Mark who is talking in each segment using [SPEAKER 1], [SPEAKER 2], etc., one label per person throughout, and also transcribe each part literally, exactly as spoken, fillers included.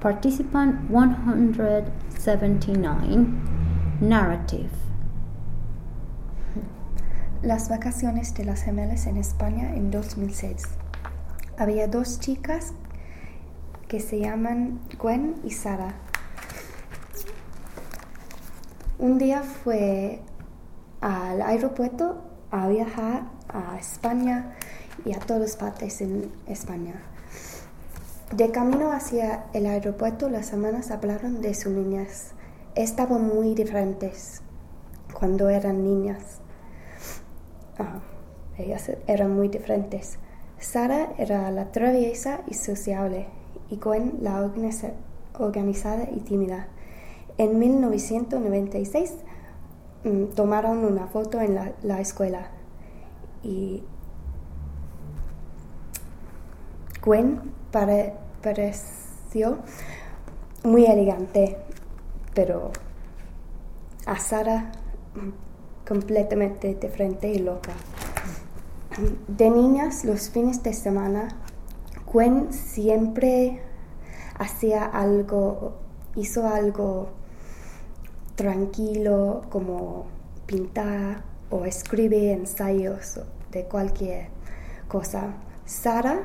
[SPEAKER 1] Participant one hundred seventy-nine. Narrative.
[SPEAKER 2] Las vacaciones de las gemelas en España en dos mil seis. Había dos chicas que se llaman Gwen y Sara. Un día fue al aeropuerto a viajar a España y a todas partes en España. De camino hacia el aeropuerto, las hermanas hablaron de sus niñas. Estaban muy diferentes cuando eran niñas. Ah, ellas eran muy diferentes. Sara era la traviesa y sociable, y Gwen la organiza- organizada y tímida. En mil novecientos noventa y seis mm, tomaron una foto en la, la escuela y Gwen pare, pareció muy elegante, pero a Sara completamente diferente y loca. De niñas, los fines de semana, Gwen siempre hacía algo, hizo algo tranquilo, como pintar o escribir ensayos de cualquier cosa. Sara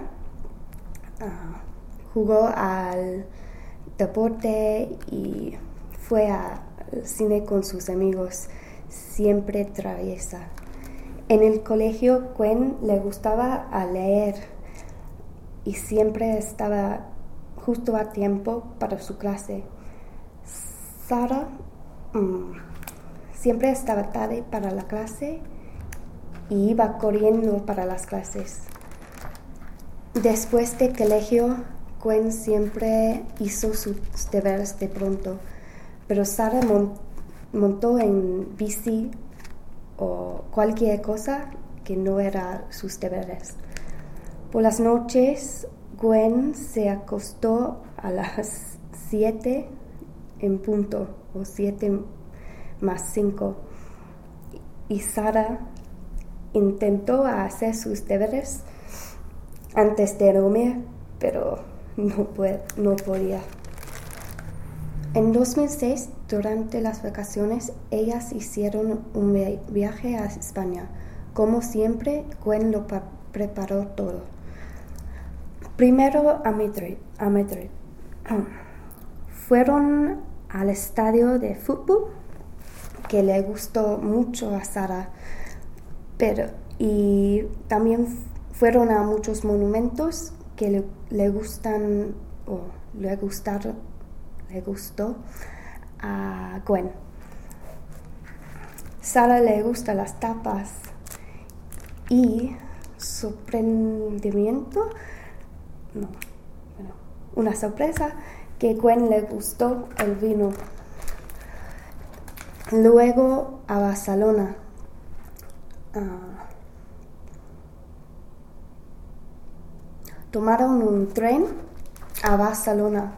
[SPEAKER 2] uh, jugó al deporte y fue al cine con sus amigos, siempre traviesa. En el colegio, Gwen le gustaba a leer y siempre estaba justo a tiempo para su clase. Sara mmm, siempre estaba tarde para la clase y iba corriendo para las clases. Después del colegio, Gwen siempre hizo sus deberes de pronto, pero Sara mon- montó en bici o cualquier cosa que no era sus deberes. Por las noches, Gwen se acostó a las siete en punto, o siete más cinco, y Sara intentó hacer sus deberes antes de dormir, pero no, puede, no podía. En dos mil seis, durante las vacaciones, ellas hicieron un viaje a España. Como siempre, Gwen lo pa- preparó todo. Primero a Madrid. A Madrid. Fueron al estadio de fútbol, que le gustó mucho a Sara, pero, y también fueron a muchos monumentos que le, le gustan o le gustaron. Le gustó a Gwen. Sara le gustan las tapas y sorprendimiento, no, bueno, una sorpresa que Gwen le gustó el vino. Luego a Barcelona. Uh, tomaron un tren a Barcelona.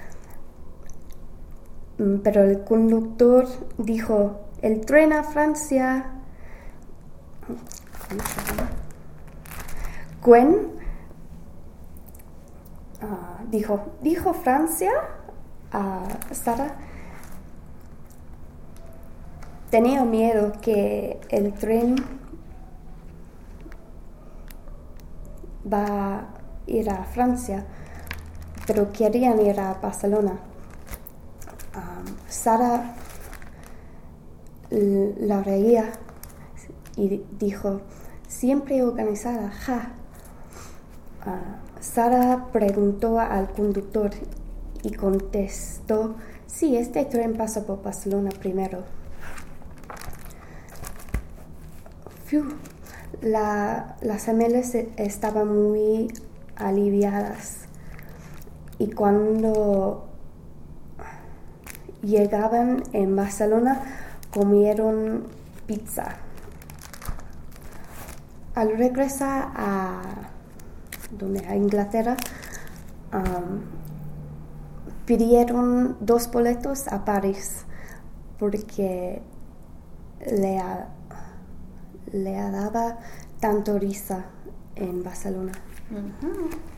[SPEAKER 2] Pero el conductor dijo, el tren a Francia. Gwen uh, dijo, ¿dijo Francia? Uh, Sara tenía miedo que el tren va a ir a Francia, pero querían ir a Barcelona. Um, Sara la reía y dijo, siempre organizada, ja. Uh, Sara preguntó al conductor y contestó, sí, este tren pasa por Barcelona primero. Fiu. La, las gemelas estaban muy aliviadas y cuando llegaban en Barcelona, comieron pizza. Al regresar a, donde, a Inglaterra, um, pidieron dos boletos a París porque le, le daba tanto risa en Barcelona.
[SPEAKER 1] Uh-huh.